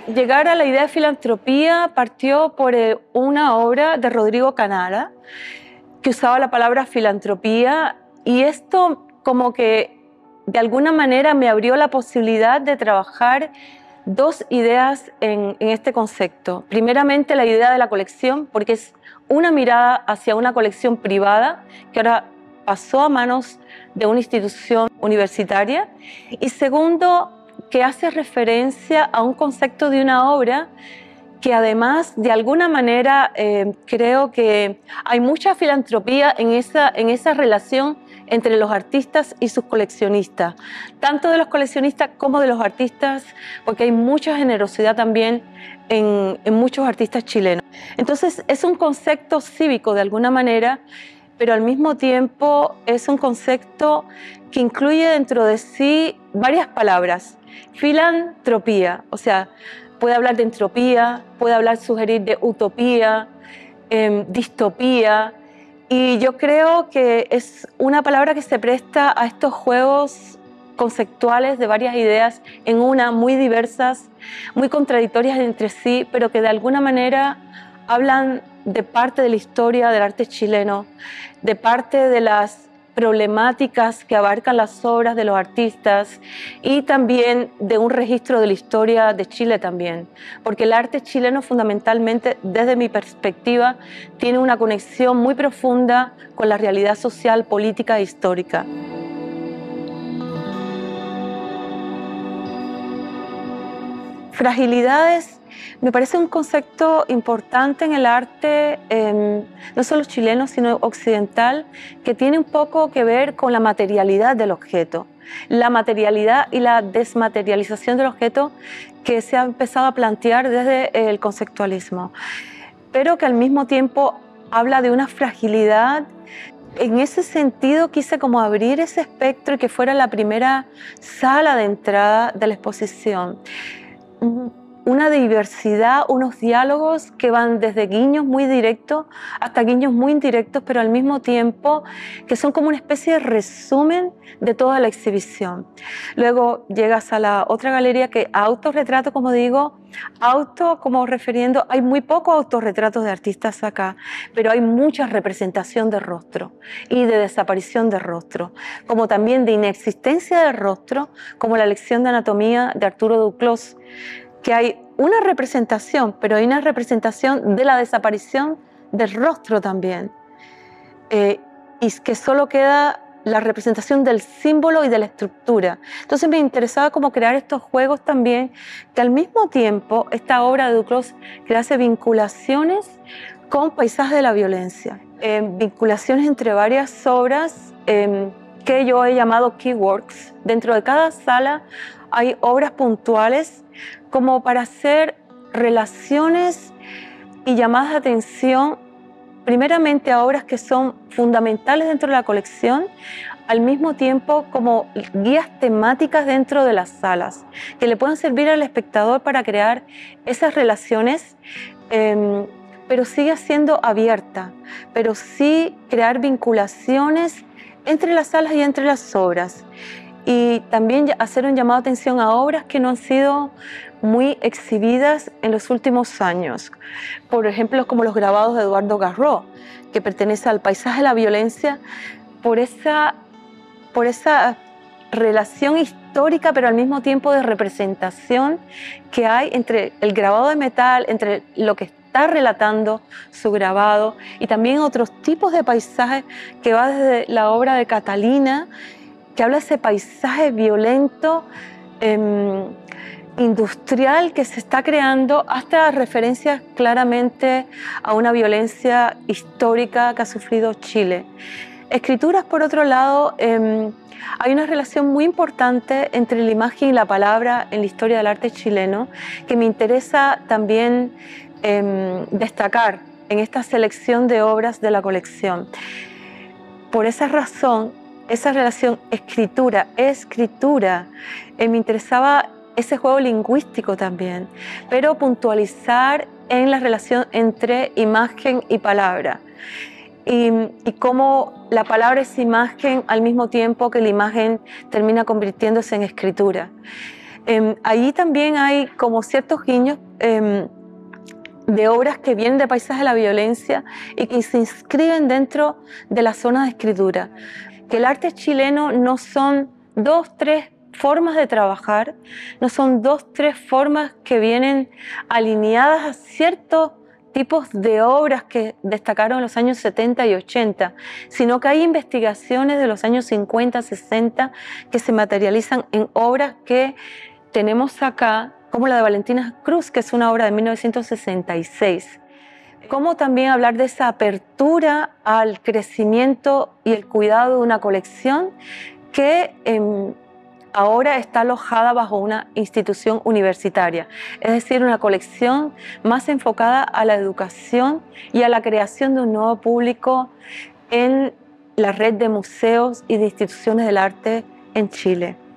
llegar a la idea de filantropía partió por una obra de Rodrigo Canara que usaba la palabra filantropía, y esto como que de alguna manera me abrió la posibilidad de trabajar dos ideas en este concepto. Primeramente, la idea de la colección, porque es una mirada hacia una colección privada que ahora pasó a manos de una institución universitaria. Y segundo, que hace referencia a un concepto de una obra que además, de alguna manera, creo que hay mucha filantropía en esa relación entre los artistas y sus coleccionistas, tanto de los coleccionistas como de los artistas, porque hay mucha generosidad también en muchos artistas chilenos. Entonces, es un concepto cívico de alguna manera, pero al mismo tiempo es un concepto que incluye dentro de sí varias palabras. Filantropía, o sea, puede hablar de entropía, puede hablar, sugerir de utopía, distopía, y yo creo que es una palabra que se presta a estos juegos conceptuales de varias ideas en una, muy diversas, muy contradictorias entre sí, pero que de alguna manera hablan de parte de la historia del arte chileno, de parte de las problemáticas que abarcan las obras de los artistas y también de un registro de la historia de Chile también, porque el arte chileno fundamentalmente, desde mi perspectiva, tiene una conexión muy profunda con la realidad social, política e histórica. Fragilidades me parece un concepto importante en el arte, no solo chileno, sino occidental, que tiene un poco que ver con la materialidad del objeto, la materialidad y la desmaterialización del objeto que se ha empezado a plantear desde el conceptualismo, pero que al mismo tiempo habla de una fragilidad. En ese sentido quise como abrir ese espectro y que fuera la primera sala de entrada de la exposición. Una diversidad, unos diálogos que van desde guiños muy directos hasta guiños muy indirectos, pero al mismo tiempo que son como una especie de resumen de toda la exhibición. Luego llegas a la otra galería que autorretrato, como digo, como refiriendo, hay muy pocos autorretratos de artistas acá, pero hay mucha representación de rostro y de desaparición de rostro, como también de inexistencia de rostro, como la lección de anatomía de Arturo Duclos, que hay una representación, pero hay una representación de la desaparición del rostro también, y que solo queda la representación del símbolo y de la estructura. Entonces me interesaba como crear estos juegos también, que al mismo tiempo esta obra de Duclos que hace vinculaciones con paisajes de la violencia, vinculaciones entre varias obras que yo he llamado keyworks. Dentro de cada sala hay obras puntuales como para hacer relaciones y llamadas de atención primeramente a obras que son fundamentales dentro de la colección, al mismo tiempo como guías temáticas dentro de las salas, que le puedan servir al espectador para crear esas relaciones, pero sigue siendo abierta, pero sí crear vinculaciones entre las salas y entre las obras. Y también hacer un llamado de atención a obras que no han sido muy exhibidas en los últimos años. Por ejemplo, como los grabados de Eduardo Garró, que pertenece al paisaje de la violencia, por esa relación histórica, pero al mismo tiempo de representación que hay entre el grabado de metal, entre lo que está relatando su grabado, y también otros tipos de paisajes que va desde la obra de Catalina, que habla de ese paisaje violento, industrial que se está creando, hasta referencias claramente a una violencia histórica que ha sufrido Chile. Escrituras, por otro lado, hay una relación muy importante entre la imagen y la palabra en la historia del arte chileno, que me interesa también destacar en esta selección de obras de la colección. Por esa razón, esa relación escritura, me interesaba ese juego lingüístico también, pero puntualizar en la relación entre imagen y palabra, y cómo la palabra es imagen al mismo tiempo que la imagen termina convirtiéndose en escritura. Ahí también hay como ciertos guiños de obras que vienen de países de la violencia y que se inscriben dentro de la zona de escritura. Que el arte chileno no son 2, 3 formas de trabajar, no son 2, 3 formas que vienen alineadas a ciertos tipos de obras que destacaron en los años 70 y 80, sino que hay investigaciones de los años 50, 60 que se materializan en obras que tenemos acá, como la de Valentina Cruz, que es una obra de 1966. Cómo también hablar de esa apertura al crecimiento y el cuidado de una colección que ahora está alojada bajo una institución universitaria, es decir, una colección más enfocada a la educación y a la creación de un nuevo público en la red de museos y de instituciones del arte en Chile.